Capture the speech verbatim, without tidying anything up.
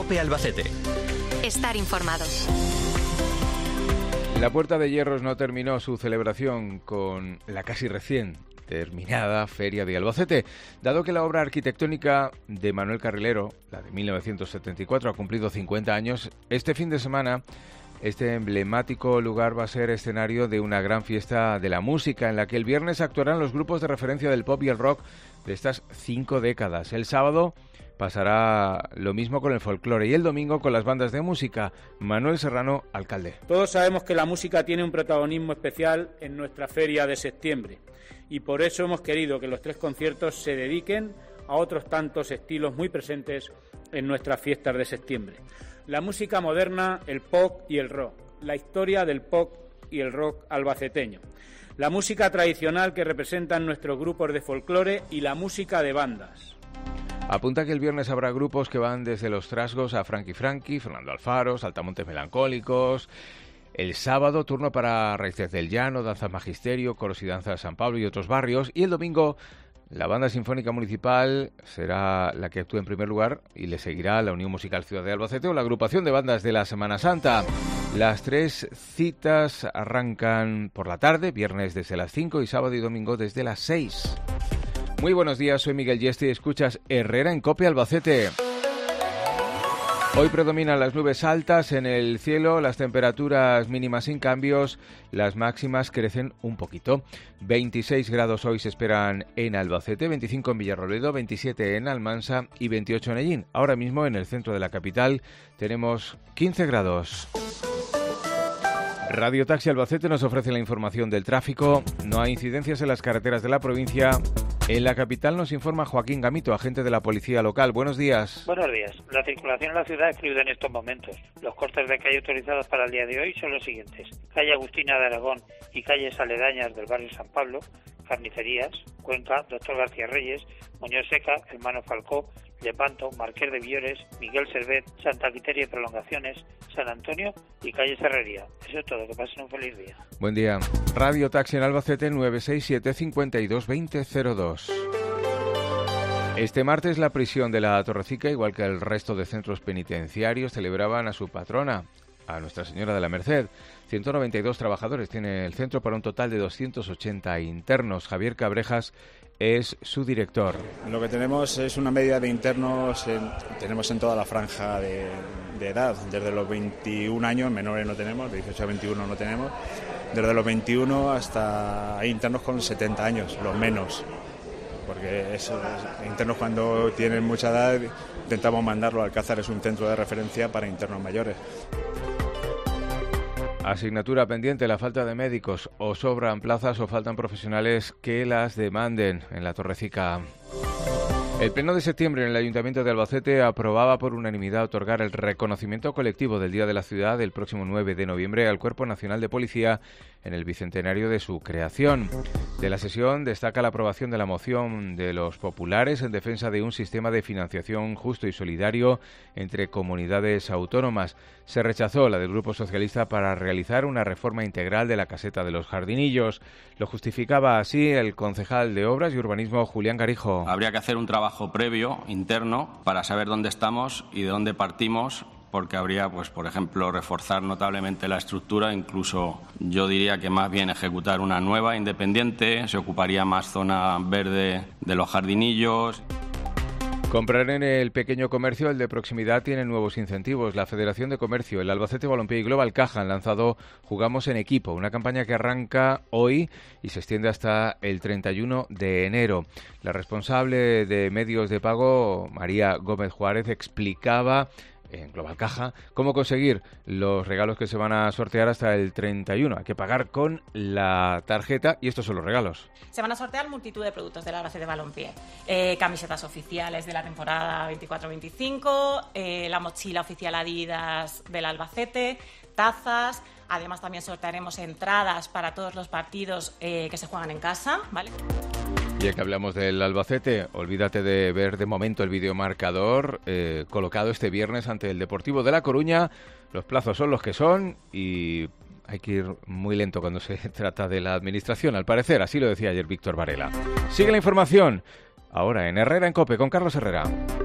COPE Albacete. Estar informados. La Puerta de Hierros no terminó su celebración con la casi recién terminada Feria de Albacete, dado que la obra arquitectónica de Manuel Carrilero, la de mil novecientos setenta y cuatro, ha cumplido cincuenta años. Este fin de semana, este emblemático lugar va a ser escenario de una gran fiesta de la música, en la que el viernes actuarán los grupos de referencia del pop y el rock de estas cinco décadas. El sábado pasará lo mismo con el folclore y el domingo con las bandas de música. Manuel Serrano, alcalde. Todos sabemos que la música tiene un protagonismo especial en nuestra feria de septiembre y por eso hemos querido que los tres conciertos se dediquen a otros tantos estilos muy presentes en nuestras fiestas de septiembre. La música moderna, el pop y el rock, la historia del pop y el rock albaceteño, la música tradicional que representan nuestros grupos de folclore y la música de bandas. Apunta que el viernes habrá grupos que van desde Los Trasgos a Frankie Frankie, Fernando Alfaro, Saltamontes Melancólicos. El sábado, turno para Raíces del Llano, Danzas Magisterio, Coros y Danzas San Pablo y otros barrios. Y el domingo, la Banda Sinfónica Municipal será la que actúe en primer lugar y le seguirá la Unión Musical Ciudad de Albacete o la agrupación de bandas de la Semana Santa. Las tres citas arrancan por la tarde, viernes desde las cinco y sábado y domingo desde las seis. Muy buenos días, soy Miguel Yeste y escuchas Herrera en COPE Albacete. Hoy predominan las nubes altas en el cielo, las temperaturas mínimas sin cambios, las máximas crecen un poquito. veintiséis grados hoy se esperan en Albacete, veinticinco en Villarrobledo, veintisiete en Almansa y veintiocho en Hellín. Ahora mismo en el centro de la capital tenemos quince grados. Radio Taxi Albacete nos ofrece la información del tráfico. No hay incidencias en las carreteras de la provincia. En la capital nos informa Joaquín Gamito, agente de la policía local. Buenos días. Buenos días. La circulación en la ciudad es fluida en estos momentos. Los cortes de calle autorizados para el día de hoy son los siguientes: calle Agustina de Aragón y calles aledañas del barrio San Pablo, Carnicerías, Cuenca, Doctor García Reyes, Muñoz Seca, Hermano Falcó, Lepanto, Marqués de Villores, Miguel Servet, Santa Quiteria y Prolongaciones, San Antonio y calle Serrería. Eso es todo, que pasen un feliz día. Buen día. Radio Taxi en Albacete nueve seis siete, cinco dos dos cero cero dos. Este martes la prisión de la Torrecica, igual que el resto de centros penitenciarios, celebraban a su patrona, a Nuestra Señora de la Merced. ciento noventa y dos trabajadores tiene el centro para un total de doscientos ochenta internos. Javier Cabrejas es su director. Lo que tenemos es una media de internos, en, tenemos en toda la franja de, de edad, desde los veintiún años, menores no tenemos, de dieciocho a veintiuno no tenemos, desde los veintiuno hasta hay internos con setenta años, los menos, porque esos internos cuando tienen mucha edad intentamos mandarlo. Alcázar es un centro de referencia para internos mayores. Asignatura pendiente, la falta de médicos. O sobran plazas o faltan profesionales que las demanden en la Torrecica. El pleno de septiembre en el Ayuntamiento de Albacete aprobaba por unanimidad otorgar el reconocimiento colectivo del Día de la Ciudad del próximo nueve de noviembre al Cuerpo Nacional de Policía en el bicentenario de su creación. De la sesión destaca la aprobación de la moción de los populares en defensa de un sistema de financiación justo y solidario entre comunidades autónomas. Se rechazó la del Grupo Socialista para realizar una reforma integral de la caseta de los Jardinillos. Lo justificaba así el concejal de Obras y Urbanismo, Julián Garijo. Habría que hacer un trabajo previo, interno, para saber dónde estamos y de dónde partimos, porque habría, pues, por ejemplo, reforzar notablemente la estructura, incluso yo diría que más bien ejecutar una nueva independiente, se ocuparía más zona verde de los Jardinillos. Comprar en el pequeño comercio, el de proximidad, tiene nuevos incentivos. La Federación de Comercio, el Albacete Balompié y Global Caja han lanzado Jugamos en Equipo, una campaña que arranca hoy y se extiende hasta el treinta y uno de enero. La responsable de medios de pago, María Gómez Juárez, explicaba en Global Caja cómo conseguir los regalos que se van a sortear hasta el treinta y uno. Hay que pagar con la tarjeta y estos son los regalos. Se van a sortear multitud de productos del Albacete Balompié. Eh, camisetas oficiales de la temporada veinticuatro veinticinco, eh, la mochila oficial Adidas del Albacete, tazas. Además también sortearemos entradas para todos los partidos eh, que se juegan en casa, ¿vale? Ya que hablamos del Albacete, olvídate de ver de momento el videomarcador eh, colocado este viernes ante el Deportivo de La Coruña. Los plazos son los que son y hay que ir muy lento cuando se trata de la administración, al parecer. Así lo decía ayer Víctor Varela. Sigue la información ahora en Herrera en COPE con Carlos Herrera.